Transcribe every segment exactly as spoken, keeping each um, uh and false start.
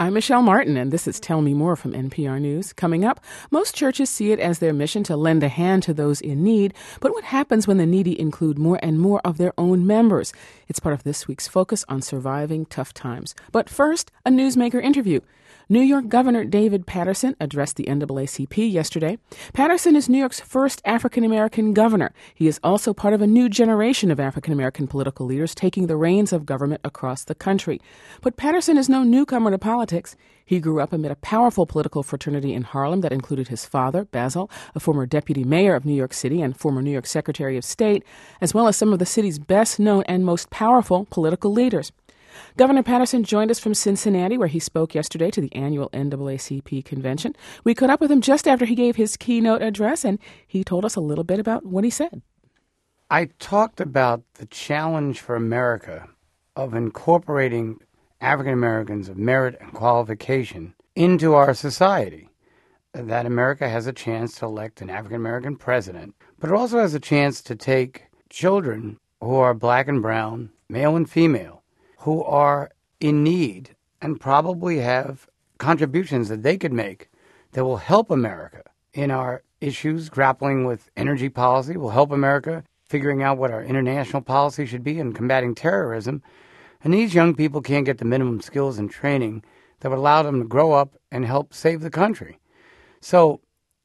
I'm Michelle Martin, and this is Tell Me More from N P R News. Coming up, most churches see it as their mission to lend a hand to those in need, but what happens when the needy include more and more of their own members? It's part of this week's focus on surviving tough times. But first, a newsmaker interview. New York Governor David Paterson addressed the N double A C P yesterday. Paterson is New York's first African-American governor. He is also part of a new generation of African-American political leaders taking the reins of government across the country. But Paterson is no newcomer to politics. He grew up amid a powerful political fraternity in Harlem that included his father, Basil, a former deputy mayor of New York City and former New York Secretary of State, as well as some of the city's best-known and most powerful political leaders. Governor Paterson joined us from Cincinnati, where he spoke yesterday to the annual N double A C P convention. We caught up with him just after he gave his keynote address, and he told us a little bit about what he said. I talked about the challenge for America of incorporating African Americans of merit and qualification into our society. That America has a chance to elect an African American president, but it also has a chance to take children who are black and brown, male and female, who are in need and probably have contributions that they could make that will help America in our issues grappling with energy policy, will help America figuring out what our international policy should be in combating terrorism. And these young people can't get the minimum skills and training that would allow them to grow up and help save the country. So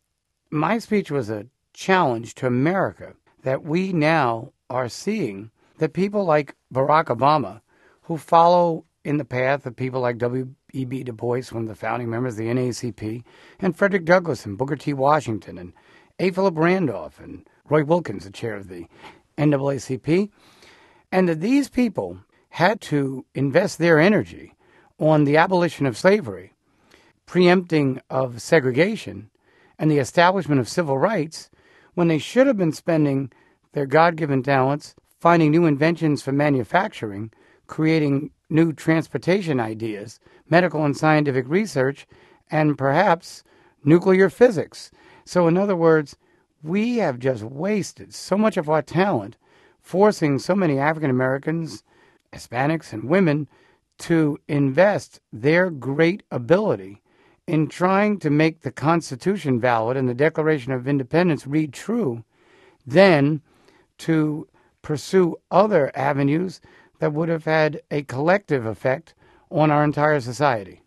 my speech was a challenge to America that we now are seeing that people like Barack Obama, who follow in the path of people like W E B Du Bois, one of the founding members of the N double A C P, and Frederick Douglass and Booker T. Washington and A. Philip Randolph and Roy Wilkins, the chair of the N double A C P, and that these people had to invest their energy on the abolition of slavery, preempting of segregation, and the establishment of civil rights when they should have been spending their God-given talents finding new inventions for manufacturing, creating new transportation ideas, medical and scientific research, and perhaps nuclear physics. So in other words, we have just wasted so much of our talent, forcing so many African Americans, Hispanics, and women to invest their great ability in trying to make the Constitution valid and the Declaration of Independence read true, then to pursue other avenues that would have had a collective effect on our entire society.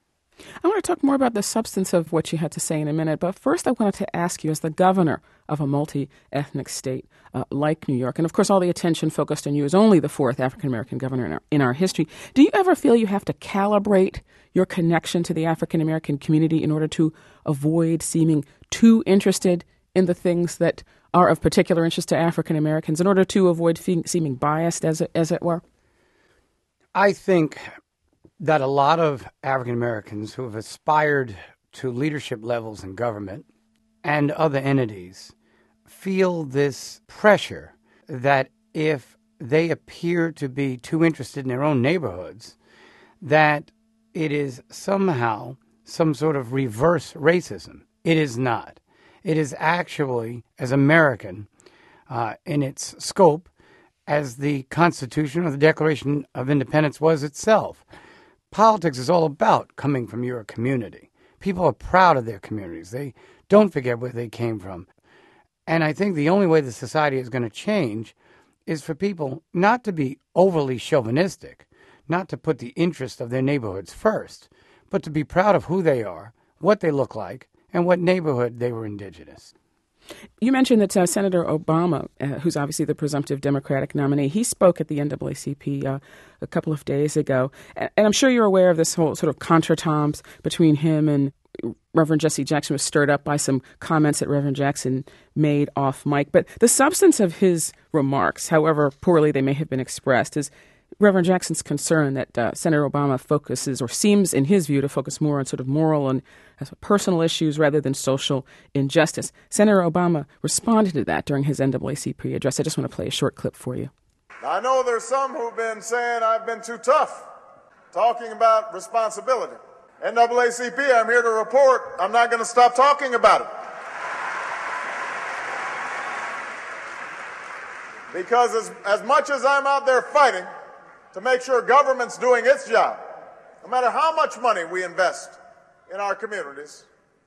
I want to talk more about the substance of what you had to say in a minute, but first I wanted to ask you, as the governor of a multi-ethnic state uh, like New York, and of course all the attention focused on you as only the fourth African-American governor in our, in our history, do you ever feel you have to calibrate your connection to the African-American community in order to avoid seeming too interested in the things that are of particular interest to African Americans, in order to avoid fe- seeming biased, as it, as it were? I think that a lot of African Americans who have aspired to leadership levels in government and other entities feel this pressure that if they appear to be too interested in their own neighborhoods, that it is somehow some sort of reverse racism. It is not. It is actually as American uh, in its scope as the Constitution or the Declaration of Independence was itself. Politics is all about coming from your community. People are proud of their communities. They don't forget where they came from. And I think the only way the society is going to change is for people not to be overly chauvinistic, not to put the interest of their neighborhoods first, but to be proud of who they are, what they look like, and what neighborhood they were indigenous. You mentioned that uh, Senator Obama, uh, who's obviously the presumptive Democratic nominee, he spoke at the N double A C P uh, a couple of days ago. And, and I'm sure you're aware of this whole sort of contretemps between him and Reverend Jesse Jackson, was stirred up by some comments that Reverend Jackson made off mic. But the substance of his remarks, however poorly they may have been expressed, is Reverend Jackson's concern that uh, Senator Obama focuses, or seems in his view to focus more on sort of moral and uh, personal issues rather than social injustice. Senator Obama responded to that during his N double A C P address. I just want to play a short clip for you. I know there's some who've been saying I've been too tough, talking about responsibility. N double A C P, I'm here to report I'm not going to stop talking about it. Because as, as much as I'm out there fighting to make sure government's doing its job, no matter how much money we invest in our communities,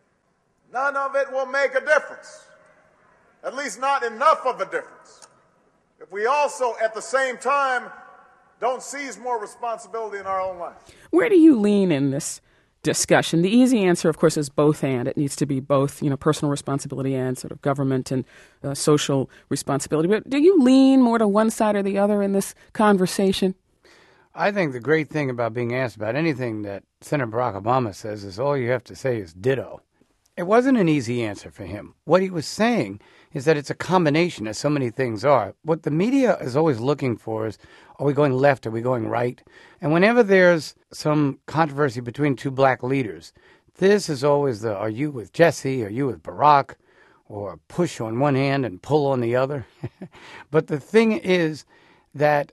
none of it will make a difference, at least not enough of a difference, if we also, at the same time, don't seize more responsibility in our own lives. Where do you lean in this discussion? The easy answer, of course, is both and. It needs to be both, you know, personal responsibility and sort of government and uh, social responsibility. But do you lean more to one side or the other in this conversation? I think the great thing about being asked about anything that Senator Barack Obama says is all you have to say is ditto. It wasn't an easy answer for him. What he was saying is that it's a combination, as so many things are. What the media is always looking for is, are we going left, are we going right? And whenever there's some controversy between two black leaders, this is always the, are you with Jesse, are you with Barack, or push on one hand and pull on the other. But the thing is that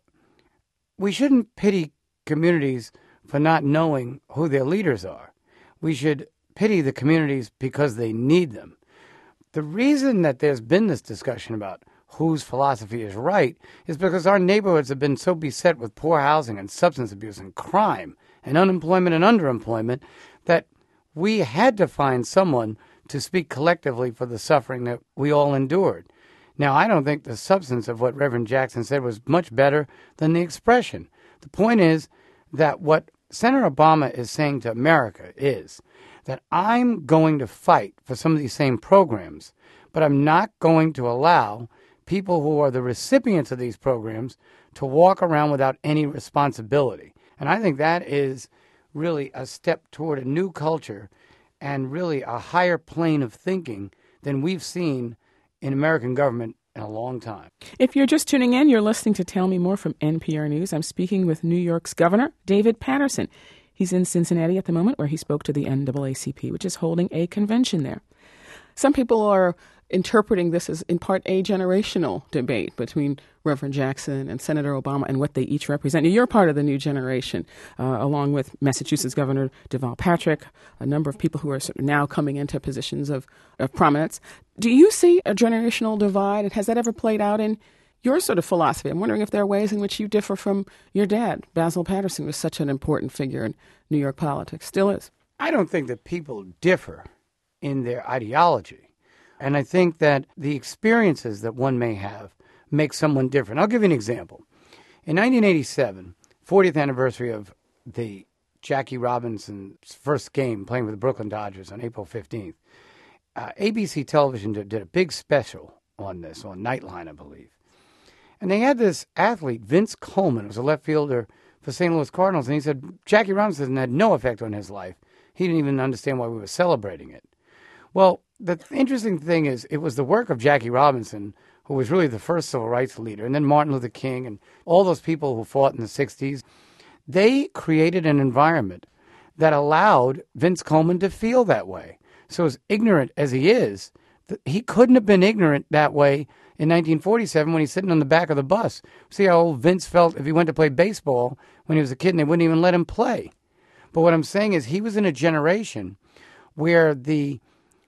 we shouldn't pity communities for not knowing who their leaders are. We should pity the communities because they need them. The reason that there's been this discussion about whose philosophy is right is because our neighborhoods have been so beset with poor housing and substance abuse and crime and unemployment and underemployment that we had to find someone to speak collectively for the suffering that we all endured. Now, I don't think the substance of what Reverend Jackson said was much better than the expression. The point is that what Senator Obama is saying to America is that I'm going to fight for some of these same programs, but I'm not going to allow people who are the recipients of these programs to walk around without any responsibility. And I think that is really a step toward a new culture and really a higher plane of thinking than we've seen in American government in a long time. If you're just tuning in, you're listening to Tell Me More from N P R News. I'm speaking with New York's Governor David Paterson. He's in Cincinnati at the moment, where he spoke to the N double A C P, which is holding a convention there. Some people are interpreting this as in part a generational debate between Reverend Jackson and Senator Obama and what they each represent. You're part of the new generation, uh, along with Massachusetts Governor Deval Patrick, a number of people who are sort of now coming into positions of, of prominence. Do you see a generational divide, and has that ever played out in your sort of philosophy? I'm wondering if there are ways in which you differ from your dad. Basil Paterson was such an important figure in New York politics, still is. I don't think that people differ in their ideology. And I think that the experiences that one may have make someone different. I'll give you an example. In nineteen eighty-seven, fortieth anniversary of the Jackie Robinson's first game playing with the Brooklyn Dodgers on April fifteenth, uh, A B C Television did, did a big special on this, on Nightline, I believe. And they had this athlete, Vince Coleman, who was a left fielder for Saint Louis Cardinals, and he said Jackie Robinson had no effect on his life. He didn't even understand why we were celebrating it. Well, the th- interesting thing is it was the work of Jackie Robinson, who was really the first civil rights leader, and then Martin Luther King and all those people who fought in the sixties. They created an environment that allowed Vince Coleman to feel that way. So as ignorant as he is, th- he couldn't have been ignorant that way in nineteen forty-seven when he's sitting on the back of the bus. See how old Vince felt if he went to play baseball when he was a kid and they wouldn't even let him play. But what I'm saying is he was in a generation where the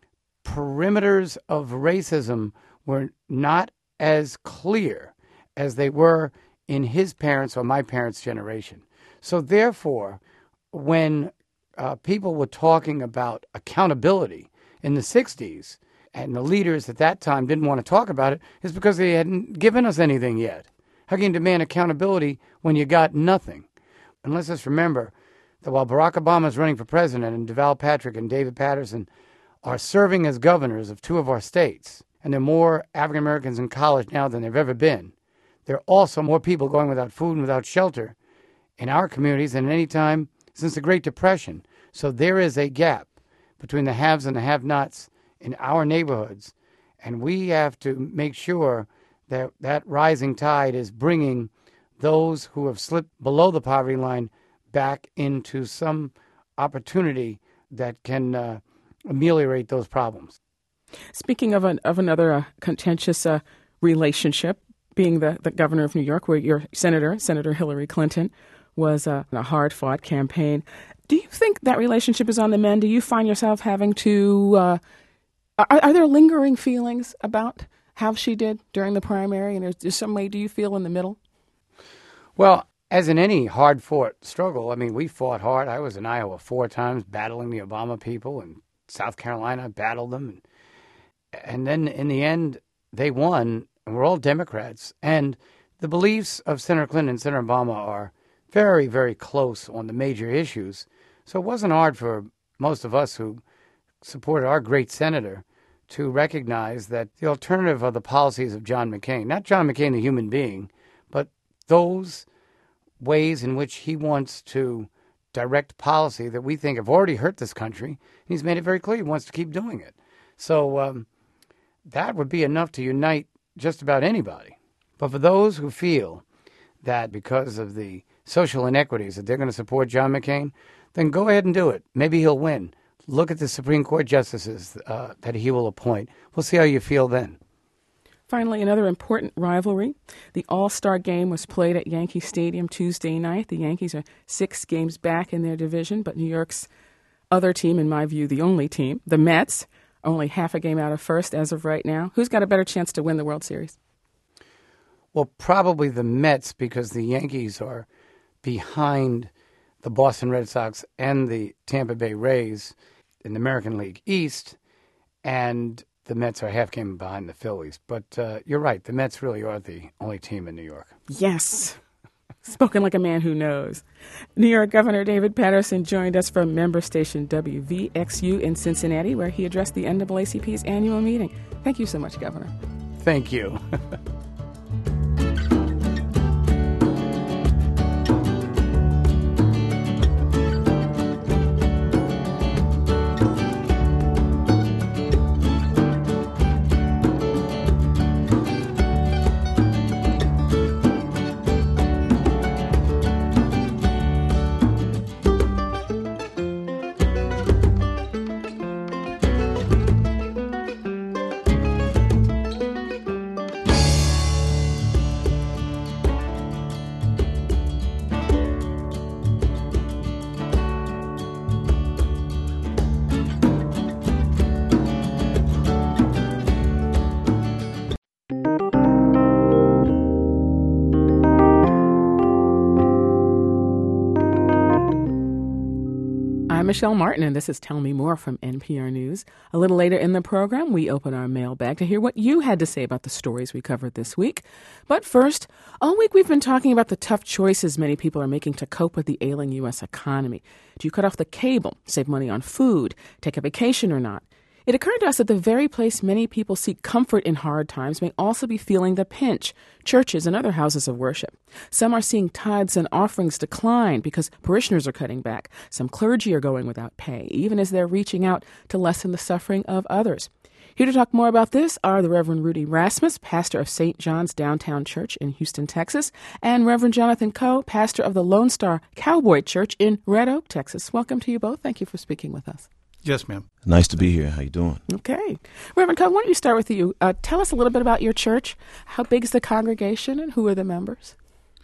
perimeters of racism were not as clear as they were in his parents' or my parents' generation. So therefore, when uh, people were talking about accountability in the sixties, and the leaders at that time didn't want to talk about it, is because they hadn't given us anything yet. How can you demand accountability when you got nothing? And let's just remember that while Barack Obama is running for president and Deval Patrick and David Paterson are serving as governors of two of our states, and there are more African Americans in college now than there have ever been, there are also more people going without food and without shelter in our communities than at any time since the Great Depression. So there is a gap between the haves and the have-nots in our neighborhoods, and we have to make sure that that rising tide is bringing those who have slipped below the poverty line back into some opportunity that can uh, ameliorate those problems. Speaking of an, of another uh, contentious uh, relationship, being the, the governor of New York, where your senator, Senator Hillary Clinton, was uh, a hard-fought campaign. Do you think that relationship is on the mend? Do you find yourself having to... Uh, are, are there lingering feelings about how she did during the primary? And is there some way do you feel in the middle? Well, as in any hard-fought struggle, I mean, we fought hard. I was in Iowa four times battling the Obama people, and South Carolina, I battled them. And, and then in the end, they won, and we're all Democrats. And the beliefs of Senator Clinton and Senator Obama are very, very close on the major issues. So it wasn't hard for most of us who supported our great senator to recognize that the alternative are the policies of John McCain, not John McCain, the human being, but those ways in which he wants to direct policy that we think have already hurt this country. He's made it very clear he wants to keep doing it. So um, that would be enough to unite just about anybody. But for those who feel that because of the social inequities that they're going to support John McCain, then go ahead and do it. Maybe he'll win. Look at the Supreme Court justices uh, that he will appoint. We'll see how you feel then. Finally, another important rivalry. The All-Star game was played at Yankee Stadium Tuesday night. The Yankees are six games back in their division, but New York's other team, in my view, the only team, the Mets, are only half a game out of first as of right now. Who's got a better chance to win the World Series? Well, probably the Mets, because the Yankees are behind the Boston Red Sox and the Tampa Bay Rays in the American League East, and the Mets are half game behind the Phillies. But uh, you're right, the Mets really are the only team in New York. Yes. Spoken like a man who knows. New York Governor David Paterson joined us from member station W V X U in Cincinnati, where he addressed the N double A C P's annual meeting. Thank you so much, Governor. Thank you. I'm Michelle Martin, and this is Tell Me More from N P R News. A little later in the program, we open our mailbag to hear what you had to say about the stories we covered this week. But first, all week we've been talking about the tough choices many people are making to cope with the ailing U S economy. Do you cut off the cable, save money on food, take a vacation or not? It occurred to us that the very place many people seek comfort in hard times may also be feeling the pinch, churches and other houses of worship. Some are seeing tithes and offerings decline because parishioners are cutting back. Some clergy are going without pay, even as they're reaching out to lessen the suffering of others. Here to talk more about this are the Reverend Rudy Rasmus, pastor of Saint John's Downtown Church in Houston, Texas, and Reverend Jonathan Coe, pastor of the Lone Star Cowboy Church in Red Oak, Texas. Welcome to you both. Thank you for speaking with us. Yes, ma'am. Nice to be here. How you doing? Okay. Reverend Coe, why don't you start with you? Uh, tell us a little bit about your church. How big is the congregation and who are the members?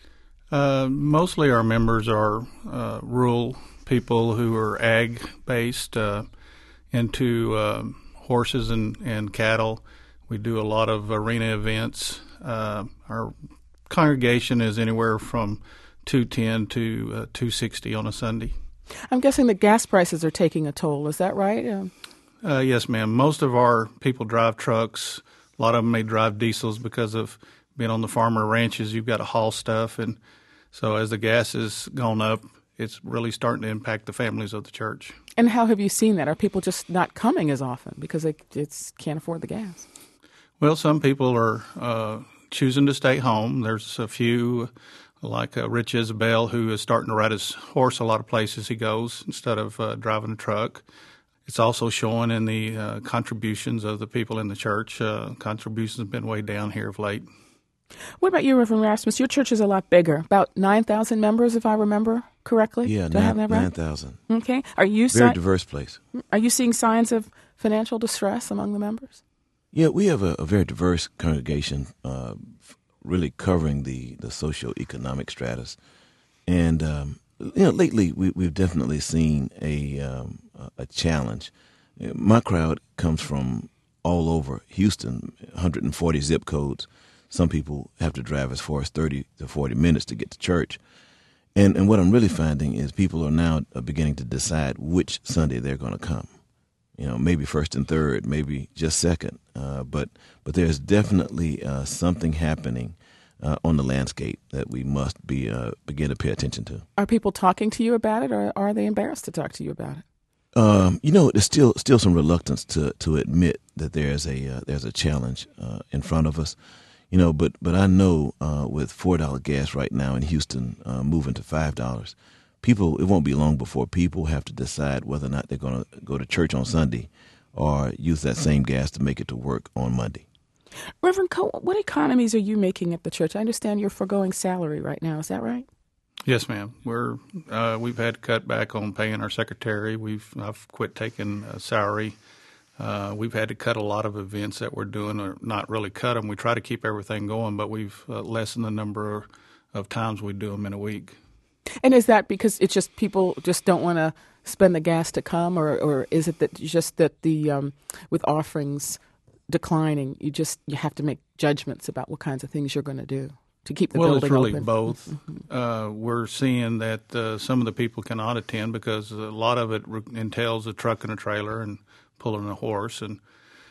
Uh, mostly our members are uh, rural people who are ag-based, uh, into uh, horses and, and cattle. We do a lot of arena events. Uh, our congregation is anywhere from two ten to uh, two sixty on a Sunday. I'm guessing the gas prices are taking a toll. Is that right? Um, uh, yes, ma'am. Most of our people drive trucks. A lot of them may drive diesels because of being on the farmer ranches. You've got to haul stuff. And so as the gas has gone up, it's really starting to impact the families of the church. And how have you seen that? Are people just not coming as often because they it's, can't afford the gas? Well, some people are uh, choosing to stay home. There's a few like uh, Rich Isabel, who is starting to ride his horse a lot of places he goes instead of uh, driving a truck. It's also showing in the uh, contributions of the people in the church. Uh, contributions have been way down here of late. What about you, Reverend Rasmus? Your church is a lot bigger, about nine thousand members, if I remember correctly. Yeah, Do I have that right? nine thousand. Okay. Are you Very si- diverse place. Are you seeing signs of financial distress among the members? Yeah, we have a, a very diverse congregation, uh, really covering the, the socioeconomic stratus. And, um, you know, lately we, we've definitely seen a, um, a challenge. My crowd comes from all over Houston, one hundred forty zip codes. Some people have to drive as far as thirty to forty minutes to get to church. And and what I'm really finding is people are now beginning to decide which Sunday they're going to come. You know, maybe first and third, maybe just second. Uh, but but there's definitely uh, something happening uh, on the landscape that we must be uh, begin to pay attention to. Are people talking to you about it, or are they embarrassed to talk to you about it? Um, you know, there's still still some reluctance to to admit that there's a uh, there's a challenge uh, in front of us. You know, but but I know uh, with four dollar gas right now in Houston uh, moving to five dollars, people, it won't be long before people have to decide whether or not they're going to go to church on Sunday or use that same gas to make it to work on Monday. Reverend Coe, what economies are you making at the church? I understand you're foregoing salary right now. Is that right? Yes, ma'am. We're uh, we've had to cut back on paying our secretary. We've I've quit taking a salary. Uh, we've had to cut a lot of events that we're doing, or not really cut them. We try to keep everything going, but we've uh, lessened the number of times we do them in a week. And is that because it's just people just don't want to spend the gas to come, or, or is it that just that the um, with offerings declining, you just you have to make judgments about what kinds of things you're going to do to keep the well, building open? Well, it's really open? both. Mm-hmm. Uh, we're seeing that uh, some of the people cannot attend because a lot of it re- entails a truck and a trailer and pulling a horse. And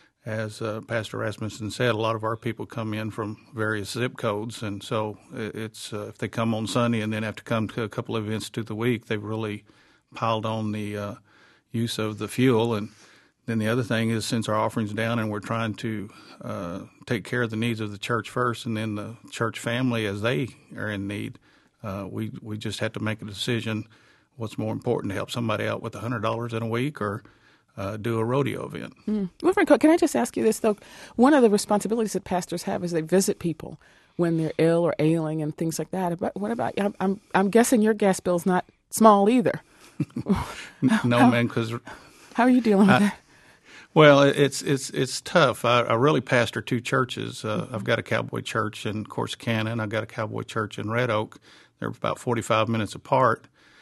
as uh, Pastor Rasmussen said, a lot of our people come in from various zip codes, and so it's uh, if they come on Sunday and then have to come to a couple of events through the week, they've really piled on the uh, use of the fuel. And then the other thing is, since our offering's down and we're trying to uh, take care of the needs of the church first and then the church family as they are in need, uh, we, we just have to make a decision what's more important, to help somebody out with one hundred dollars in a week or Uh, do a rodeo event. Mm. Reverend Coe, can I just ask you this, though? One of the responsibilities that pastors have is they visit people when they're ill or ailing and things like that. But what about, I'm, I'm, I'm guessing your gas bill's not small either. No, how, man, because... How are you dealing with I, that? Well, it's it's it's tough. I, I really pastor two churches. Uh, mm-hmm. I've got a Cowboy church in Corsicana, and I've got a Cowboy church in Red Oak. They're about forty-five minutes apart.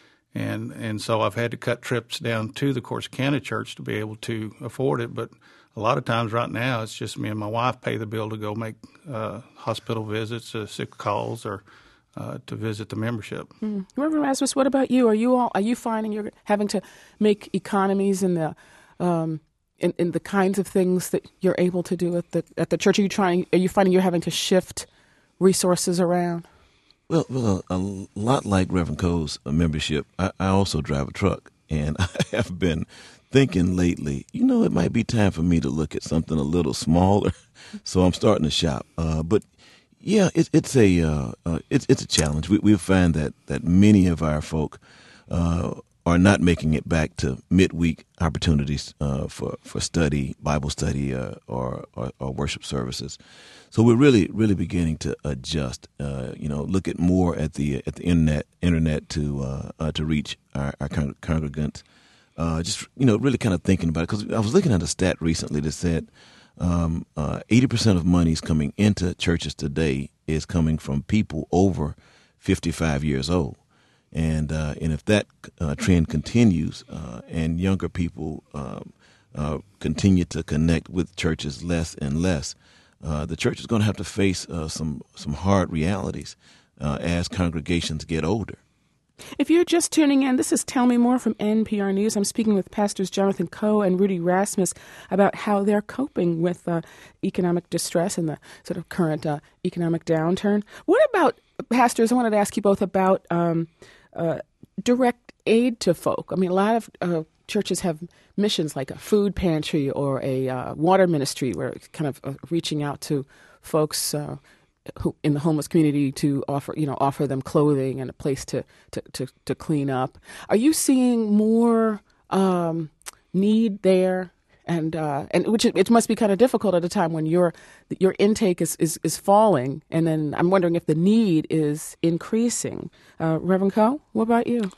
And and so I've had to cut trips down to the Corsicana church to be able to afford it. But a lot of times right now it's just me and my wife pay the bill to go make uh, hospital visits, uh, sick calls, or uh, to visit the membership. Mm. Reverend Rasmus, what about you? Are you all are you finding you're having to make economies in the um, in, in the kinds of things that you're able to do at the at the church? Are you trying? Are you finding you're having to shift resources around? Well, well, a, a lot like Reverend Coe's membership, I, I also drive a truck, and I have been thinking lately, you know, it might be time for me to look at something a little smaller. So I'm starting to shop. Uh, but yeah, it, it's a uh, uh, it's it's a challenge. We we find that that many of our folk uh, are not making it back to midweek opportunities uh, for for study, Bible study, uh, or, or or worship services. So we're really, really beginning to adjust. Uh, you know, look at more at the at the internet, internet to uh, uh, to reach our, our con- congregants. Uh, just you know, really kind of thinking about it, because I was looking at a stat recently that said um, uh, eighty percent of monies coming into churches today is coming from people over fifty-five years old, and uh, and if that uh, trend continues uh, and younger people um, uh, continue to connect with churches less and less. Uh, the church is going to have to face uh, some some hard realities uh, as congregations get older. If you're just tuning in, this is Tell Me More from N P R News. I'm speaking with Pastors Jonathan Coe and Rudy Rasmus about how they're coping with uh, economic distress and the sort of current uh, economic downturn. What about, pastors, I wanted to ask you both about um, uh, direct aid to folk. I mean, a lot of uh, churches have missions like a food pantry or a uh, water ministry, where it's kind of uh, reaching out to folks uh, who in the homeless community to offer, you know, offer them clothing and a place to to, to, to clean up. Are you seeing more um, need there? And uh, and which it, it must be kind of difficult at a time when your your intake is, is, is falling, and then I'm wondering if the need is increasing. Uh, Reverend Coe, what about you?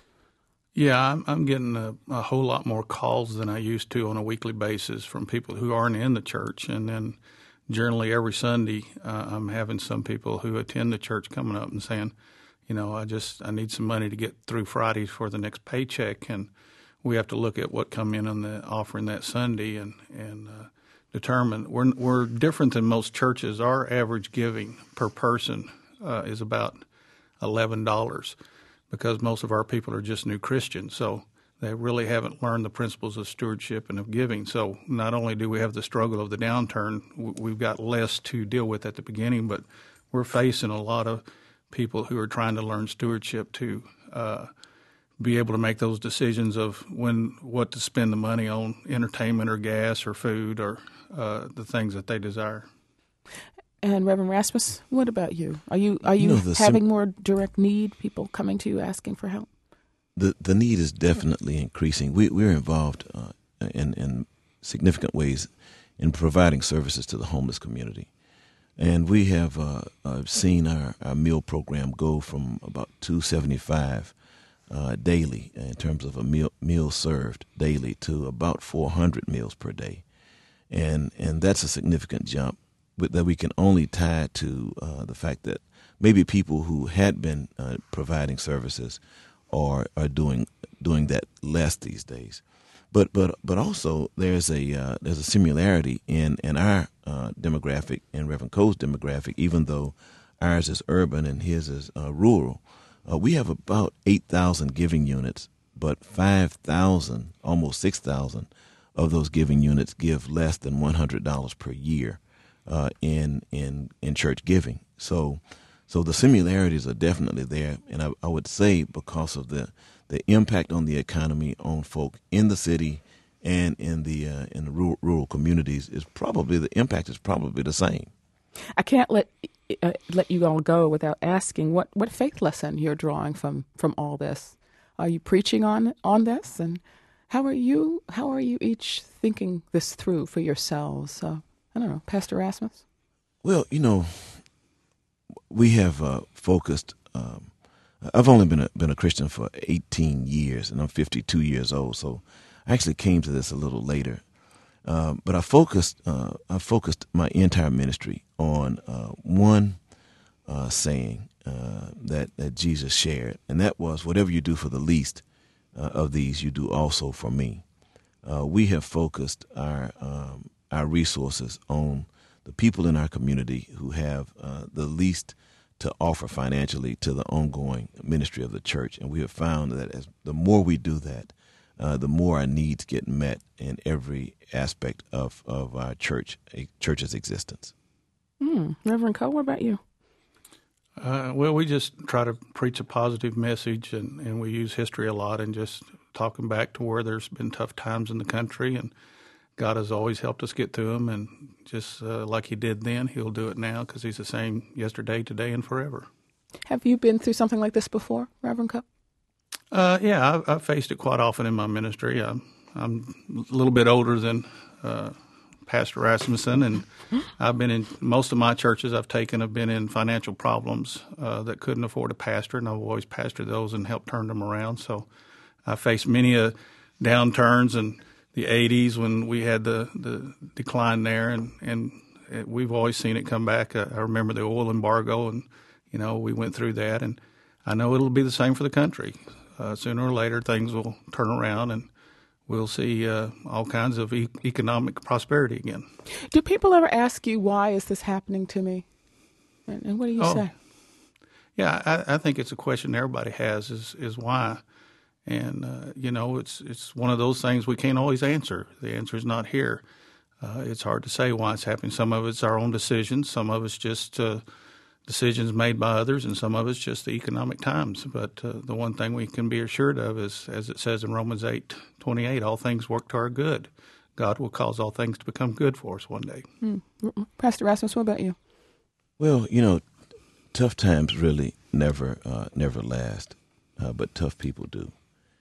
Yeah, I'm, I'm getting a, a whole lot more calls than I used to on a weekly basis from people who aren't in the church. And then generally every Sunday uh, I'm having some people who attend the church coming up and saying, you know, I just I need some money to get through Friday for the next paycheck. And we have to look at what come in on the offering that Sunday and, and uh, determine. We're, we're different than most churches. Our average giving per person uh, is about eleven dollars. because most of our people are just new Christians. So they really haven't learned the principles of stewardship and of giving. So not only do we have the struggle of the downturn, we've got less to deal with at the beginning, but we're facing a lot of people who are trying to learn stewardship to uh, be able to make those decisions of when what to spend the money on, entertainment or gas or food or uh, the things that they desire. And Reverend Rasmus, what about you? Are you are you, you know, having sim- more direct need, people coming to you asking for help? The the need is definitely increasing. We we're involved uh, in in significant ways in providing services to the homeless community, and we have uh, uh, seen our, our meal program go from about two seventy five uh, daily in terms of a meal meal served daily to about four hundred meals per day, and and that's a significant jump that we can only tie to uh, the fact that maybe people who had been uh, providing services Are, are doing doing that less these days, but but but also there's a uh, there's a similarity in in our uh, demographic and Reverend Coe's demographic. Even though ours is urban and his is uh, rural, uh, we have about eight thousand giving units, but five thousand, almost six thousand of those giving units give less than one hundred dollars per year uh, in in in church giving. So. So the similarities are definitely there, and I, I would say because of the, the impact on the economy on folk in the city and in the uh, in the rural, rural communities is probably the impact is probably the same. I can't let uh, let you all go without asking what, what faith lesson you're drawing from, from all this. Are you preaching on on this, and how are you how are you each thinking this through for yourselves? Uh, I don't know, Pastor Rasmus. Well, you know. We have uh, focused. Um, I've only been a, been a Christian for eighteen years, and I'm fifty-two years old. So I actually came to this a little later. Uh, but I focused. Uh, I focused my entire ministry on uh, one uh, saying uh, that that Jesus shared, and that was, "Whatever you do for the least uh, of these, you do also for me." Uh, we have focused our um, our resources on the people in our community who have uh, the least to offer financially to the ongoing ministry of the church. And we have found that as the more we do that, uh, the more our needs get met in every aspect of, of our church, a church's existence. Mm. Reverend Coe, what about you? Uh, well, we just try to preach a positive message, and, and we use history a lot and just talking back to where there's been tough times in the country, and God has always helped us get through them, and just uh, like he did then, he'll do it now because he's the same yesterday, today, and forever. Have you been through something like this before, Reverend Coe? Uh, yeah, I've, I've faced it quite often in my ministry. I'm, I'm a little bit older than uh, Pastor Rasmussen, and I've been in most of my churches I've taken have been in financial problems uh, that couldn't afford a pastor, and I've always pastored those and helped turn them around. So I faced many uh, downturns and the eighties when we had the, the decline there, and, and it, we've always seen it come back. I, I remember the oil embargo, and, you know, we went through that, and I know it'll be the same for the country. Uh, sooner or later, things will turn around, and we'll see uh, all kinds of e- economic prosperity again. Do people ever ask you, why is this happening to me? And, and what do you oh, say? Yeah, I, I think it's a question everybody has is, is why. And, uh, you know, it's it's one of those things we can't always answer. The answer is not here. Uh, it's hard to say why it's happening. Some of it's our own decisions. Some of it's just uh, decisions made by others, and some of it's just the economic times. But uh, the one thing we can be assured of is, as it says in Romans eight twenty-eight, all things work to our good. God will cause all things to become good for us one day. Hmm. Pastor Rasmus, what about you? Well, you know, tough times really never uh, never last, uh, but tough people do.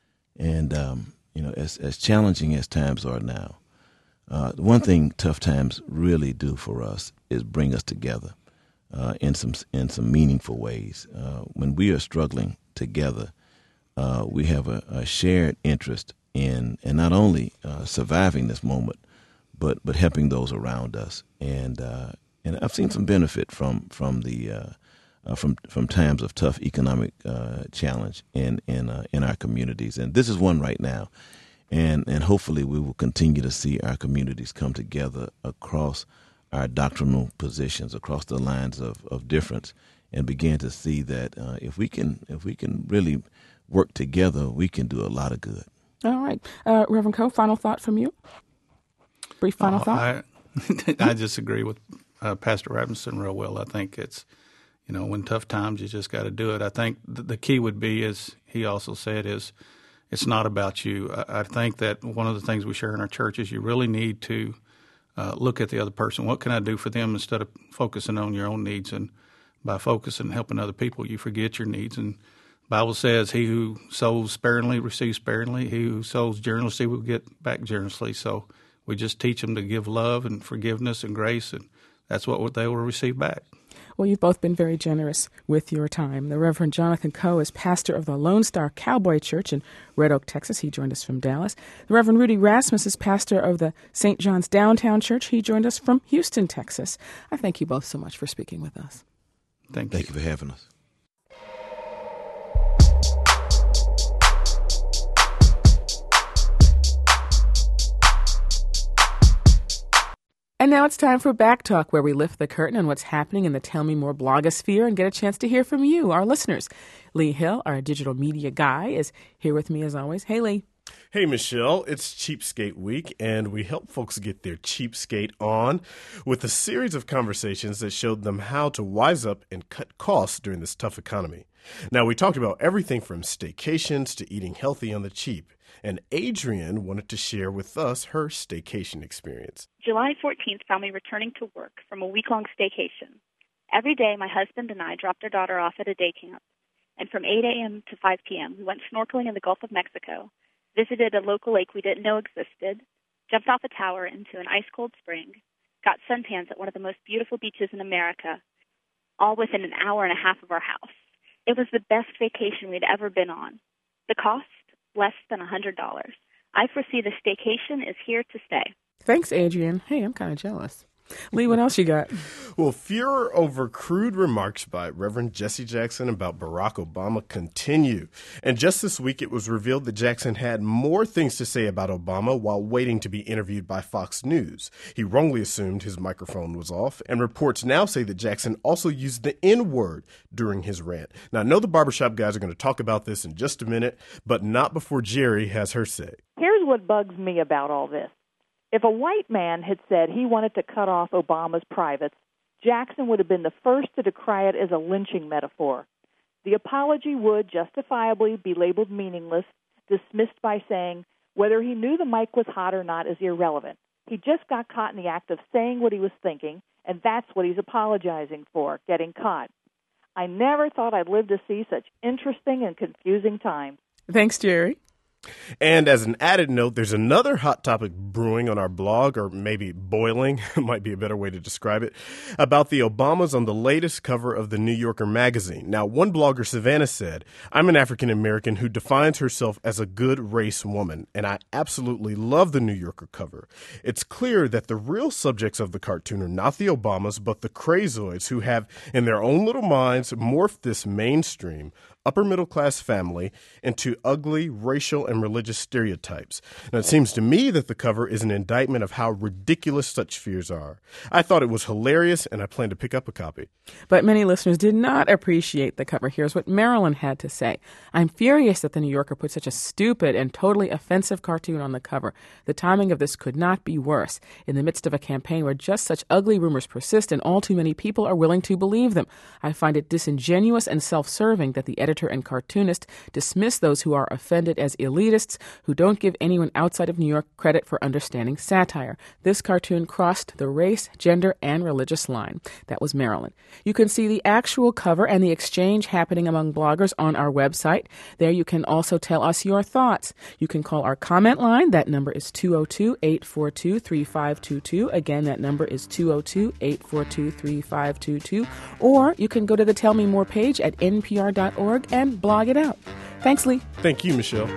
And, um, you know, as as challenging as times are now, uh, one thing tough times really do for us is bring us together uh, in some in some meaningful ways. Uh, when we are struggling together, uh, we have a, a shared interest in, in not only uh, surviving this moment, but but helping those around us. And uh, and I've seen some benefit from from the uh, Uh, from from times of tough economic uh, challenge in in uh, in our communities, and this is one right now, and and hopefully we will continue to see our communities come together across our doctrinal positions, across the lines of, of difference, and began to see that uh, if we can if we can really work together, we can do a lot of good. All right. Uh, Reverend Coe, final thought from you? Brief final oh, thought? I, I disagree with uh, Pastor Robinson real well. I think it's, you know, when tough times, you just got to do it. I think th- the key would be, as he also said, is it's not about you. I, I think that one of the things we share in our church is you really need to uh, look at the other person. What can I do for them instead of focusing on your own needs? And by focusing and helping other people, you forget your needs. And the Bible says, he who sows sparingly receives sparingly. He who sows generously will get back generously. So we just teach them to give love and forgiveness and grace, and that's what they will receive back. Well, you've both been very generous with your time. The Reverend Jonathan Coe is pastor of the Lone Star Cowboy Church in Red Oak, Texas. He joined us from Dallas. The Reverend Rudy Rasmus is pastor of the Saint John's Downtown Church. He joined us from Houston, Texas. I thank you both so much for speaking with us. Thank you. Thank you for having us. And now it's time for Back Talk, where we lift the curtain on what's happening in the Tell Me More blogosphere and get a chance to hear from you, our listeners. Lee Hill, our digital media guy, is here with me as always. Hey, Lee. Hey, Michelle, it's Cheapskate Week, and we help folks get their cheapskate on with a series of conversations that showed them how to wise up and cut costs during this tough economy. Now, we talked about everything from staycations to eating healthy on the cheap, and Adrienne wanted to share with us her staycation experience. July fourteenth found me returning to work from a week-long staycation. Every day, my husband and I dropped our daughter off at a day camp, and from eight a.m. to five p.m., we went snorkeling in the Gulf of Mexico, visited a local lake we didn't know existed, jumped off a tower into an ice-cold spring, got suntans at one of the most beautiful beaches in America, all within an hour and a half of our house. It was the best vacation we'd ever been on. The cost? Less than one hundred dollars. I foresee the staycation is here to stay. Thanks, Adrienne. Hey, I'm kind of jealous. Lee, what else you got? Well, furor over crude remarks by Reverend Jesse Jackson about Barack Obama continue. And just this week, it was revealed that Jackson had more things to say about Obama while waiting to be interviewed by Fox News. He wrongly assumed his microphone was off, and reports now say that Jackson also used the N-word during his rant. Now, I know the barbershop guys are going to talk about this in just a minute, but not before Jerry has her say. Here's what bugs me about all this. If a white man had said he wanted to cut off Obama's privates, Jackson would have been the first to decry it as a lynching metaphor. The apology would justifiably be labeled meaningless, dismissed by saying whether he knew the mic was hot or not is irrelevant. He just got caught in the act of saying what he was thinking, and that's what he's apologizing for, getting caught. I never thought I'd live to see such interesting and confusing times. Thanks, Jerry. And as an added note, there's another hot topic brewing on our blog, or maybe boiling, might be a better way to describe it, about the Obamas on the latest cover of the New Yorker magazine. Now, one blogger, Savannah, said, I'm an African-American who defines herself as a good race woman, and I absolutely love the New Yorker cover. It's clear that the real subjects of the cartoon are not the Obamas, but the crazoids who have, in their own little minds, morphed this mainstream upper-middle-class family into ugly racial and religious stereotypes. Now, it seems to me that the cover is an indictment of how ridiculous such fears are. I thought it was hilarious, and I plan to pick up a copy. But many listeners did not appreciate the cover. Here's what Marilyn had to say. I'm furious that the New Yorker put such a stupid and totally offensive cartoon on the cover. The timing of this could not be worse. In the midst of a campaign where just such ugly rumors persist and all too many people are willing to believe them, I find it disingenuous and self-serving that the editor and cartoonist dismiss those who are offended as elitists who don't give anyone outside of New York credit for understanding satire. This cartoon crossed the race, gender, and religious line. That was Maryland. You can see the actual cover and the exchange happening among bloggers on our website. There you can also tell us your thoughts. You can call our comment line. That number is two oh two, eight four two, three five two two. Again, that number is two oh two, eight four two, three five two two. Or you can go to the Tell Me More page at N P R dot org and blog it out. Thanks, Lee. Thank you, Michelle.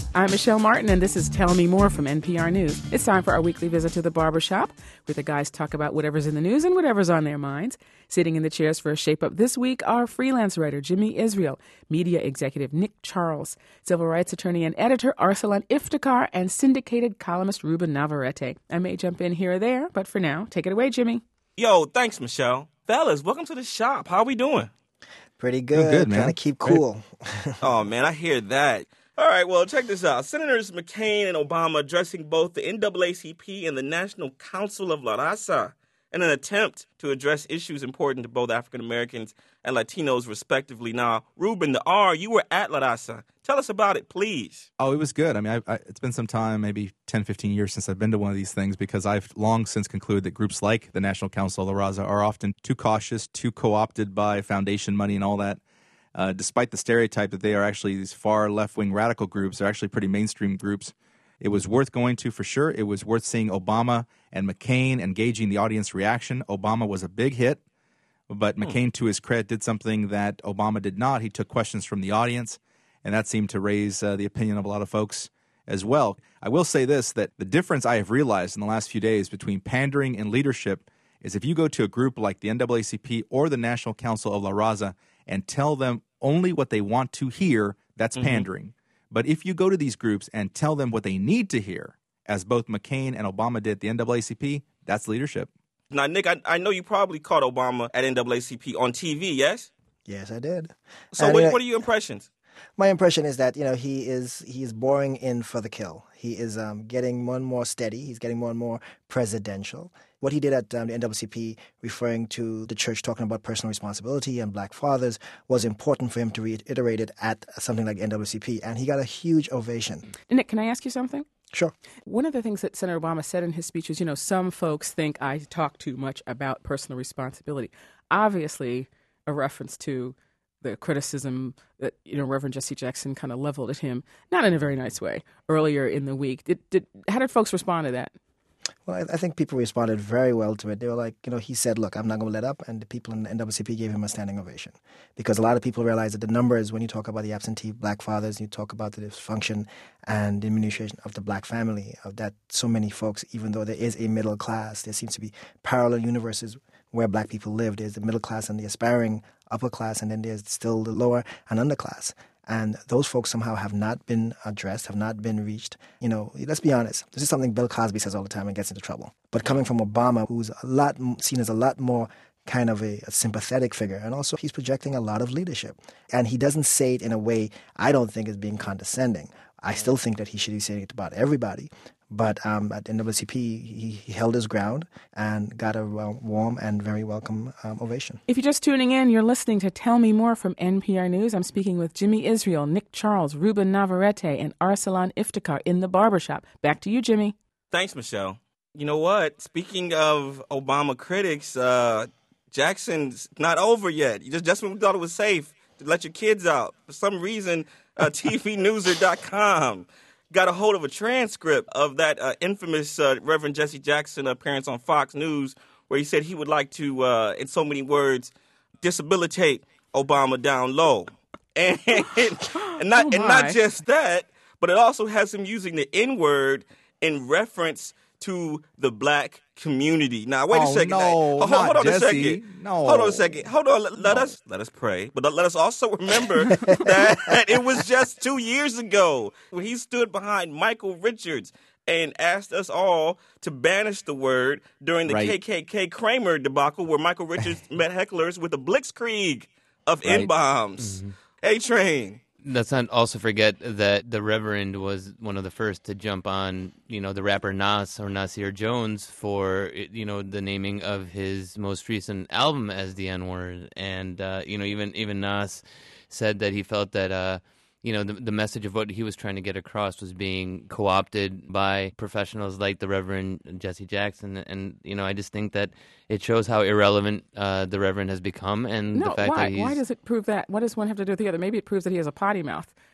I'm Michelle Martin, and this is Tell Me More from N P R News. It's time for our weekly visit to the barbershop, where the guys talk about whatever's in the news and whatever's on their minds. Sitting in the chairs for a shape-up this week are freelance writer Jimmy Israel, media executive Nick Charles, civil rights attorney and editor Arsalan Iftikhar, and syndicated columnist Ruben Navarrete. I may jump in here or there, but for now, take it away, Jimmy. Yo, thanks, Michelle. Fellas, welcome to the shop. How are we doing? Pretty good. good, man. Trying to keep cool. Oh, man, I hear that. All right, well, check this out. Senators McCain and Obama addressing both the N double A C P and the National Council of La Raza in an attempt to address issues important to both African Americans and Latinos, respectively. Now, Ruben, the R, you were at La Raza. Tell us about it, please. Oh, it was good. I mean, I, I, it's been some time, maybe ten, fifteen years since I've been to one of these things, because I've long since concluded that groups like the National Council of La Raza are often too cautious, too co-opted by foundation money and all that. Uh, despite the stereotype that they are actually these far left-wing radical groups, they're actually pretty mainstream groups. It was worth going to for sure. It was worth seeing Obama and McCain engaging the audience reaction. Obama was a big hit, but McCain, to his credit, did something that Obama did not. He took questions from the audience, and that seemed to raise uh, the opinion of a lot of folks as well. I will say this, that the difference I have realized in the last few days between pandering and leadership is if you go to a group like the N double A C P or the National Council of La Raza and tell them only what they want to hear, that's mm-hmm. pandering. But if you go to these groups and tell them what they need to hear, as both McCain and Obama did at the N double A C P, that's leadership. Now, Nick, I, I know you probably caught Obama at N double A C P on T V, yes? Yes, I did. So and, what, you know, what are your impressions? My impression is that, you know, he is he is boring in for the kill. He is um, getting more and more steady. He's getting more and more presidential. What he did at um, the N double A C P, referring to the church talking about personal responsibility and black fathers, was important for him to reiterate it at something like N double A C P, and he got a huge ovation. Nick, can I ask you something? Sure. One of the things that Senator Obama said in his speech was, you know, some folks think I talk too much about personal responsibility. Obviously, a reference to the criticism that, you know, Reverend Jesse Jackson kind of leveled at him, not in a very nice way, earlier in the week. Did, did, how did folks respond to that? Well, I, I think people responded very well to it. They were like, you know, he said, look, I'm not going to let up. And the people in the N double A C P gave him a standing ovation. Because a lot of people realize that the numbers, when you talk about the absentee black fathers, you talk about the dysfunction and diminution of the black family, of that so many folks, even though there is a middle class, there seems to be parallel universes where black people live. There's the middle class and the aspiring upper class, and then there's still the lower and underclass. And those folks somehow have not been addressed, have not been reached. You know, let's be honest. This is something Bill Cosby says all the time and gets into trouble. But coming from Obama, who's a lot seen as a lot more kind of a, a sympathetic figure, and also he's projecting a lot of leadership. And he doesn't say it in a way I don't think is being condescending. I still think that he should be saying it about everybody. But um, at N double A C P, he, he held his ground and got a uh, warm and very welcome um, ovation. If you're just tuning in, you're listening to Tell Me More from N P R News. I'm speaking with Jimmy Israel, Nick Charles, Ruben Navarrete, and Arsalan Iftikhar in the barbershop. Back to you, Jimmy. Thanks, Michelle. You know what? Speaking of Obama critics, uh, Jackson's not over yet. You just, just when we thought it was safe to let your kids out. For some reason, uh, T V newser dot com got a hold of a transcript of that uh, infamous uh, Reverend Jesse Jackson appearance on Fox News, where he said he would like to, uh, in so many words, disabilitate Obama down low. And, and, not, oh and not just that, but it also has him using the N-word in reference to the black community. Now, wait oh, a second. No, hold, not hold on Jesse. a second. No. Hold on a second. Hold on. Let, let no. us let us pray. But let us also remember that it was just two years ago when he stood behind Michael Richards and asked us all to banish the word during the right. K K K Kramer debacle, where Michael Richards met hecklers with a blitzkrieg of right. N-bombs. Mm-hmm. A-Train. Let's not also forget that the Reverend was one of the first to jump on, you know, the rapper Nas or Nasir Jones for, you know, the naming of his most recent album as the N-word. And, uh, you know, even even Nas said that he felt that, uh, you know, the, the message of what he was trying to get across was being co-opted by professionals like the Reverend Jesse Jackson. And, you know, I just think that it shows how irrelevant uh, the Reverend has become. And no, the fact why? that he's... Why does it prove that? What does one have to do with the other? Maybe it proves that he has a potty mouth.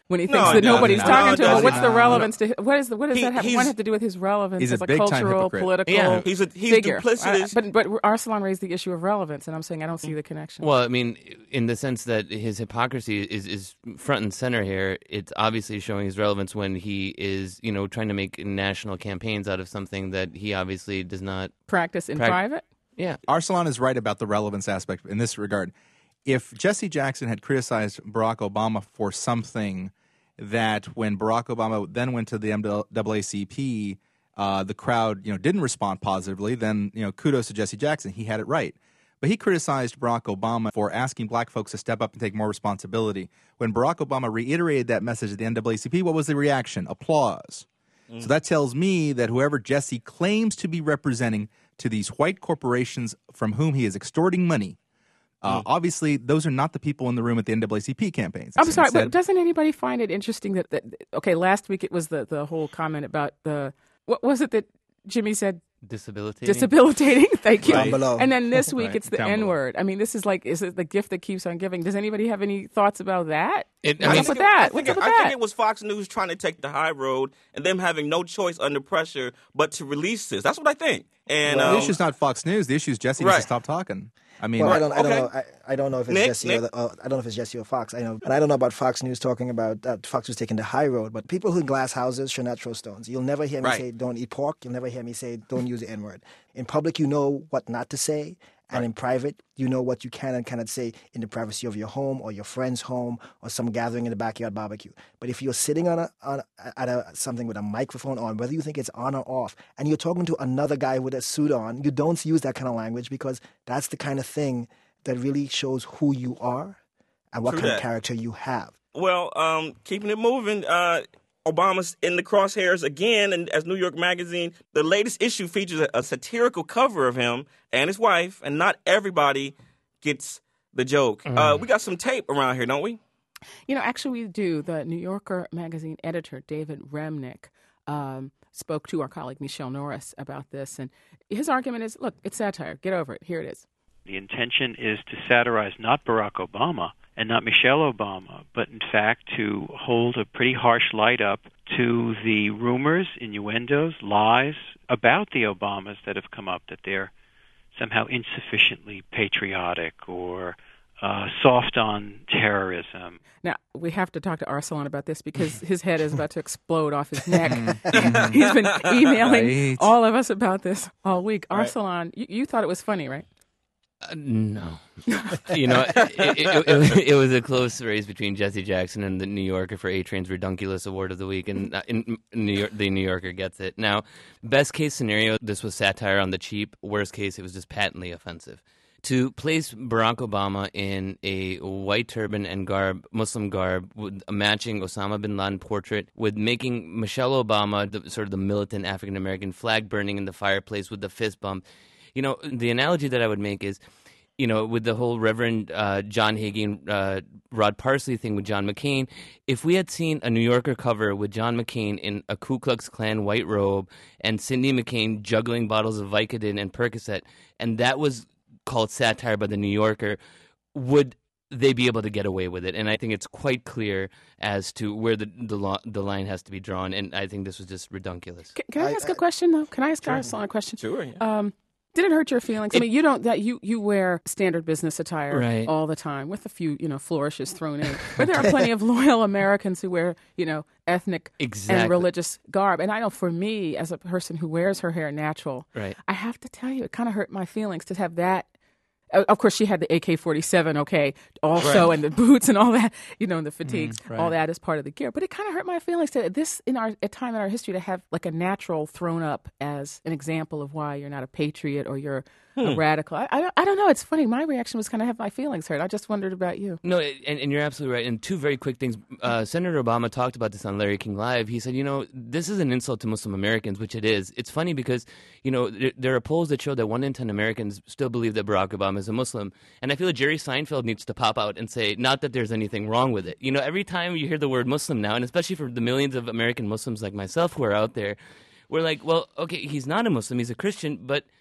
when he No, thinks it that nobody's doesn't. talking No, it to him. doesn't. What's the No, relevance to what is the, what does He- that have, he's- what have to do with his relevance He's as a a big-time cultural, hypocrite. political Yeah, he's a- he's figure? duplicitous. I- but but Arsalan raised the issue of relevance, and I'm saying I don't see the connection. Well, I mean, in the sense that his hypocrisy is, is front and center here, it's obviously showing his relevance when he is, you know, trying to make national campaigns out of something that he obviously does not Practice in prac- private. Yeah. Arsalan is right about the relevance aspect in this regard. If Jesse Jackson had criticized Barack Obama for something that when Barack Obama then went to the N double A C P, uh, the crowd, you know, didn't respond positively, then, you know, kudos to Jesse Jackson. He had it right. But he criticized Barack Obama for asking black folks to step up and take more responsibility. When Barack Obama reiterated that message at the N double A C P, what was the reaction? Applause. Mm. So that tells me that whoever Jesse claims to be representing to these white corporations from whom he is extorting money, Uh, mm. obviously, those are not the people in the room at the N double A C P campaigns. I'm sorry, Instead, but doesn't anybody find it interesting that, that okay, last week it was the, the whole comment about the, what was it that Jimmy said? Disabilitating. Disabilitating, thank you. Down below. And then this week Right, it's the down below. N-word. I mean, this is like, is it the gift that keeps on giving? Does anybody have any thoughts about that? It- I What's mean- up with I that? think, What's it, up with I that? think it was Fox News trying to take the high road and them having no choice under pressure but to release this. That's what I think. And the um, issue is not Fox News. The issue is Jesse needs Right. to stop talking. I mean, Well, I don't, I don't Okay. know. I, I don't know if it's Nick, Jesse Nick? or the, uh, I don't know if it's Jesse or Fox. I know, and I don't know about Fox News talking about uh, Fox News taking the high road. But people who in glass houses should not throw stones. You'll never hear me Right. say don't eat pork. You'll never hear me say don't use the N word. In public, you know what not to say, and in private, you know what you can and cannot say in the privacy of your home or your friend's home or some gathering in the backyard barbecue. But if you're sitting on a on a, at a, something with a microphone on, whether you think it's on or off, and you're talking to another guy with a suit on, you don't use that kind of language because that's the kind of thing that really shows who you are and what True kind that. of character you have. Well, um, keeping it moving, uh, Obama's in the crosshairs again, and as New York Magazine, the latest issue features a, a satirical cover of him and his wife, and not everybody gets the joke. Mm. Uh, we got some tape around here, don't we? You know, actually, we do. The New Yorker magazine editor, David Remnick, um, spoke to our colleague Michelle Norris about this. And his argument is, look, it's satire. Get over it. Here it is. The intention is to satirize not Barack Obama and not Michelle Obama, but in fact to hold a pretty harsh light up to the rumors, innuendos, lies about the Obamas that have come up, that they're somehow insufficiently patriotic or uh, soft on terrorism. Now, we have to talk to Arsalan about this because his head is about to explode off his neck. He's been emailing Right. all of us about this all week. Arsalan, you, you thought it was funny, right? Uh, no. You know, it, it, it, it, it was a close race between Jesse Jackson and the New Yorker for A-Train's Redunculous Award of the Week, and uh, in, in New York, the New Yorker gets it. Now, best case scenario, this was satire on the cheap. Worst case, it was just patently offensive. To place Barack Obama in a white turban and garb, Muslim garb, with a matching Osama bin Laden portrait, with making Michelle Obama the, sort of the militant African-American flag burning in the fireplace with the fist bump. You know, the analogy that I would make is, you know, with the whole Reverend uh, John Hagee and uh, Rod Parsley thing with John McCain, if we had seen a New Yorker cover with John McCain in a Ku Klux Klan white robe and Cindy McCain juggling bottles of Vicodin and Percocet, and that was called satire by the New Yorker, would they be able to get away with it? And I think it's quite clear as to where the the, lo- the line has to be drawn, and I think this was just redunculous. Can, can I, I- ask I- a question, though? Can I ask Arsalan a question? Sure. Yeah. Um, did it hurt your feelings? I mean, you don't that you, you wear standard business attire Right. all the time with a few, you know, flourishes thrown in. But there are plenty of loyal Americans who wear, you know, ethnic Exactly. and religious garb. And I know for me, as a person who wears her hair natural, Right. I have to tell you, it kind of hurt my feelings to have that. Uh, Of course, she had the A K forty-seven, okay, also, and the boots and all that, you know, and the fatigues, Mm, right. all that is part of the gear. But it kind of hurt my feelings to this in our a time in our history to have like a natural thrown up as an example of why you're not a patriot or you're a radical. I, I, I don't know. It's funny. My reaction was kind of have my feelings hurt. I just wondered about you. No, and, and you're absolutely right. And two very quick things. Uh, Senator Obama talked about this on Larry King Live. He said, you know, this is an insult to Muslim Americans, which it is. It's funny because, you know, there, there are polls that show that one in ten Americans still believe that Barack Obama is a Muslim. And I feel like Jerry Seinfeld needs to pop out and say, not that there's anything wrong with it. You know, every time you hear the word Muslim now, and especially for the millions of American Muslims like myself who are out there, we're like, well, okay, he's not a Muslim, he's a Christian, but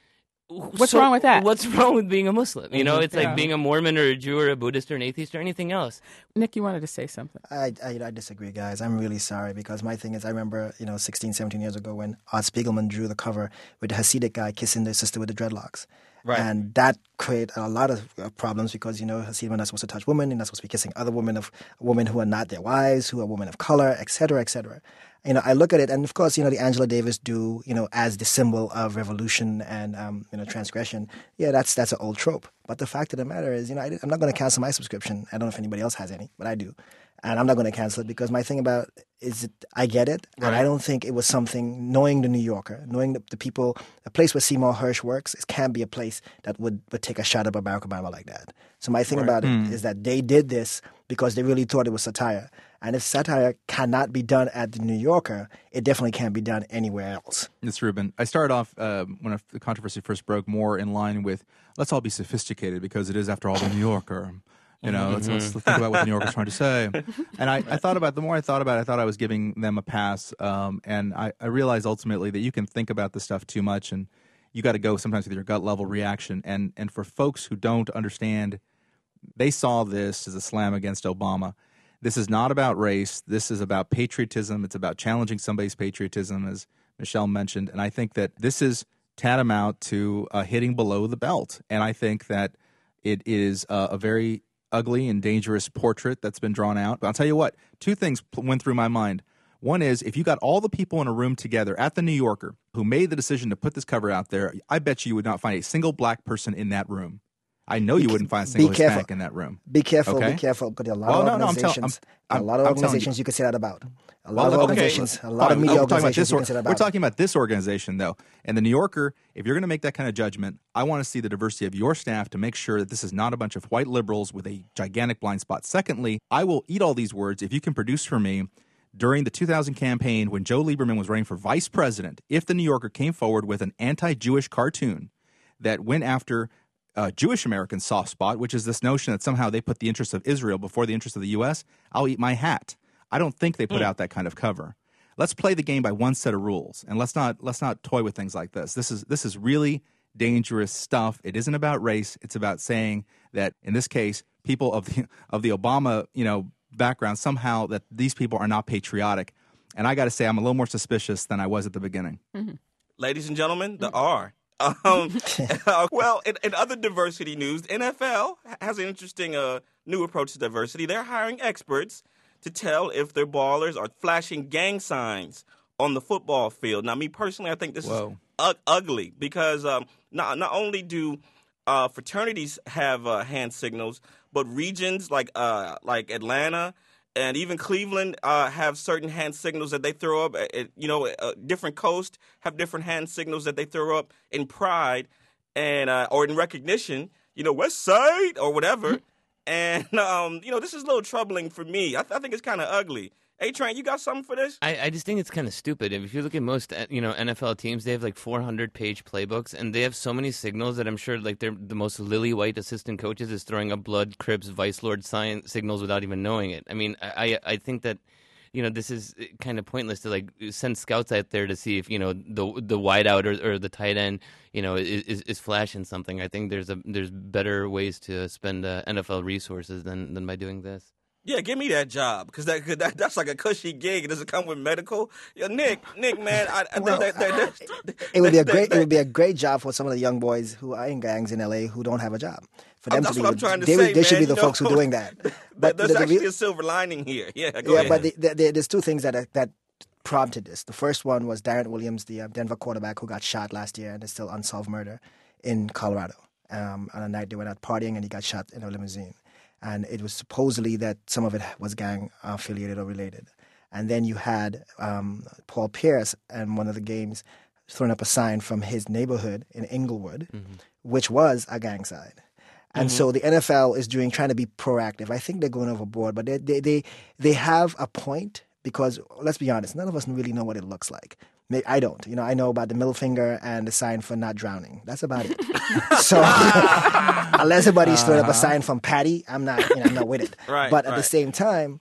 What's So wrong with that? What's wrong with being a Muslim? You know, Mhm. it's like Yeah. being a Mormon or a Jew or a Buddhist or an atheist or anything else. Nick, you wanted to say something. I, I, I disagree, guys. I'm really sorry because my thing is I remember, you know, sixteen, seventeen years ago when Art Spiegelman drew the cover with the Hasidic guy kissing the sister with the dreadlocks. Right. And that created a lot of uh, problems because, you know, Hasidim are not supposed to touch women. They're not supposed to be kissing other women of women who are not their wives, who are women of color, et cetera, et cetera. You know, I look at it, and of course, you know, the Angela Davis do, you know, as the symbol of revolution and, um, you know, transgression. Yeah, that's that's an old trope. But the fact of the matter is, you know, I, I'm not going to cancel my subscription. I don't know if anybody else has any, but I do. And I'm not going to cancel it because my thing about is it, I get it, and Right. I don't think it was something, knowing the New Yorker, knowing the, the people, a place where Seymour Hersh works, it can't be a place that would, would take a shot at Barack Obama like that. So my thing Right. about it Mm. is that they did this because they really thought it was satire. And if satire cannot be done at the New Yorker, it definitely can't be done anywhere else. It's Ruben. I started off uh, when the controversy first broke more in line with let's all be sophisticated because it is, after all, the New Yorker. You know, let's, let's think about what the New Yorker's trying to say. And I, I thought about the more I thought about it, I thought I was giving them a pass. Um, and I, I realized ultimately that you can think about this stuff too much, and you got to go sometimes with your gut level reaction. And and for folks who don't understand, they saw this as a slam against Obama. This is not about race. This is about patriotism. It's about challenging somebody's patriotism, as Michelle mentioned. And I think that this is tantamount to uh, hitting below the belt. And I think that it is uh, a very ugly and dangerous portrait that's been drawn out. But I'll tell you what, two things pl- went through my mind. One is, if you got all the people in a room together at the New Yorker who made the decision to put this cover out there, I bet you would not find a single black person in that room. I know you wouldn't find a single Be careful. Hispanic in that room. Be careful, Okay? be careful, because there are a lot Well, of no, no, I'm tell- organizations. I'm- a lot of I'm telling you. organizations you could say that about. A lot Well, of okay. organizations, a Fine. lot of media We're talking about organizations this you or- can say that We're about. talking about this organization, though. And the New Yorker, if you're going to make that kind of judgment, I want to see the diversity of your staff to make sure that this is not a bunch of white liberals with a gigantic blind spot. Secondly, I will eat all these words if you can produce for me, during the two thousand campaign when Joe Lieberman was running for vice president, if the New Yorker came forward with an anti-Jewish cartoon that went after uh, Jewish American soft spot, which is this notion that somehow they put the interests of Israel before the interests of the U S, I'll eat my hat. I don't think they put Mm. out that kind of cover. Let's play the game by one set of rules, and let's not let's not toy with things like this. This is this is really dangerous stuff. It isn't about race. It's about saying that in this case, people of the of the Obama, you know, background, somehow that these people are not patriotic. And I got to say, I'm a little more suspicious than I was at the beginning. Mm-hmm. Ladies and gentlemen, the R. Um, well, in, in other diversity news, the N F L has an interesting uh, new approach to diversity. They're hiring experts to tell if their ballers are flashing gang signs on the football field. Now, me personally, I think this Whoa. is u- ugly because um, not not only do uh, fraternities have uh, hand signals, but regions like uh, like Atlanta and even Cleveland uh, have certain hand signals that they throw up. At, you know, uh, different coasts have different hand signals that they throw up in pride and uh, or in recognition. You know, West Side or whatever. And um, you know, this is a little troubling for me. I, th- I think it's kind of ugly. Hey, Train, you got something for this? I, I just think it's kind of stupid. If you look at most, uh, you know, N F L teams, they have like four hundred page playbooks, and they have so many signals that I'm sure, like, they're the most lily white assistant coaches is throwing up blood, Crips, Vice Lord sign signals without even knowing it. I mean, I I think that, you know, this is kind of pointless to like send scouts out there to see if, you know, the the wideout or, or the tight end, you know, is is flashing something. I think there's a there's better ways to spend uh, N F L resources than than by doing this. Yeah, give me that job because that, that that's like a cushy gig. Does it come with medical? Yo, Nick, Nick, man, I, I, Well, that, that, that, It would be a that- great. that- It would be a great job for some of the young boys who are in gangs in L A who don't have a job. For them That's to be, what I'm trying to they, say, they should man, be the you folks know? who are doing that. But But there's the- the actually real- a silver lining here. Yeah, go yeah, ahead. but the, the, the, there's two things that are, that prompted this. The first one was Darren Williams, the uh, Denver quarterback who got shot last year, and is still unsolved murder in Colorado. Um, on a night they went out partying, and he got shot in a limousine. And it was supposedly that some of it was gang affiliated or related. And then you had um, Paul Pierce in one of the games throwing up a sign from his neighborhood in Inglewood, Mm-hmm. which was a gang sign. And Mm-hmm. so the N F L is doing trying to be proactive. I think they're going overboard, but they they they, they have a point because let's be honest, none of us really know what it looks like. May- I don't. You know, I know about the middle finger and the sign for not drowning. That's about it. So unless somebody's throwing up a sign from Patty, I'm not. You know, I'm not with it. Right, But at the right. same time,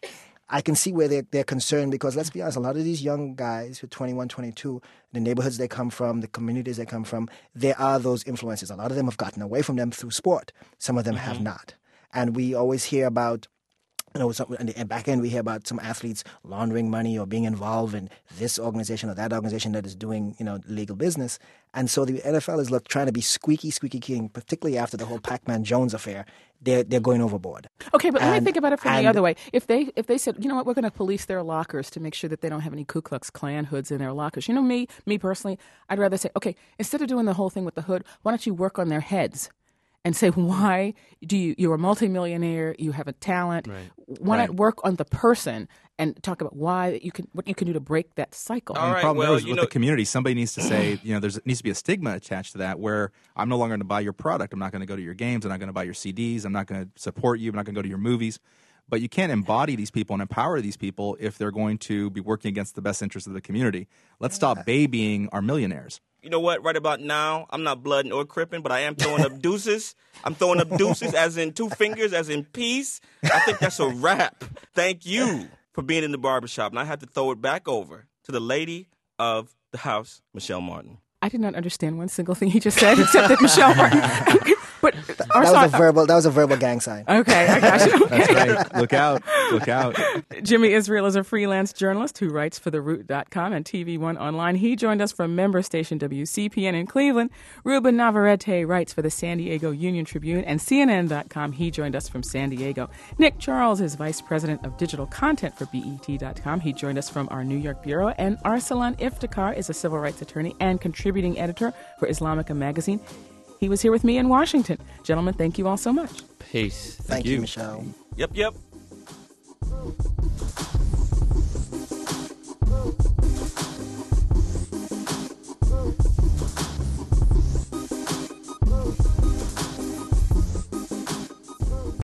I can see where they're, they're concerned because, let's be honest, a lot of these young guys who are twenty-one, twenty-two, the neighborhoods they come from, the communities they come from, there are those influences. A lot of them have gotten away from them through sport. Some of them mm-hmm. have not. And we always hear about, you know, some, in the back end, we hear about some athletes laundering money or being involved in this organization or that organization that is doing, you know, legal business. And so the N F L is look, trying to be squeaky, squeaky clean, particularly after the whole Pac-Man Jones affair. They're, they're going overboard. Okay, but and, let me think about it from and, the other way. If they if they said, you know what, we're going to police their lockers to make sure that they don't have any Ku Klux Klan hoods in their lockers. You know, me, me personally, I'd rather say, okay, instead of doing the whole thing with the hood, why don't you work on their heads? And say, why do you, you're a multimillionaire, you have a talent, right. why right. not work on the person and talk about why you can, what you can do to break that cycle? All right, the problem well, there is you with know, the community, somebody needs to say, you know, there needs to be a stigma attached to that where I'm no longer going to buy your product. I'm not going to go to your games. I'm not going to buy your C Ds. I'm not going to support you. I'm not going to go to your movies. But you can't embody these people and empower these people if they're going to be working against the best interests of the community. Let's stop babying our millionaires. You know what? Right about now, I'm not blooding or cripping, but I am throwing up deuces. I'm throwing up deuces as in two fingers, as in peace. I think that's a wrap. Thank you for being in the barbershop. And I have to throw it back over to the lady of the house, Michelle Martin. I did not understand one single thing he just said, except that Michelle Martin. But that, was a verbal, that was a verbal gang sign. Okay, I got you. Okay. That's right. Look out. Look out. Jimmy Israel is a freelance journalist who writes for the root dot com and T V One Online. He joined us from member station W C P N in Cleveland. Ruben Navarrete writes for the San Diego Union Tribune and C N N dot com. He joined us from San Diego. Nick Charles is vice president of digital content for B E T dot com. He joined us from our New York bureau. And Arsalan Iftikhar is a civil rights attorney and contributing editor for Islamica magazine. He was here with me in Washington. Gentlemen, thank you all so much. Peace. Thank, thank you, you, Michelle. Yep, yep.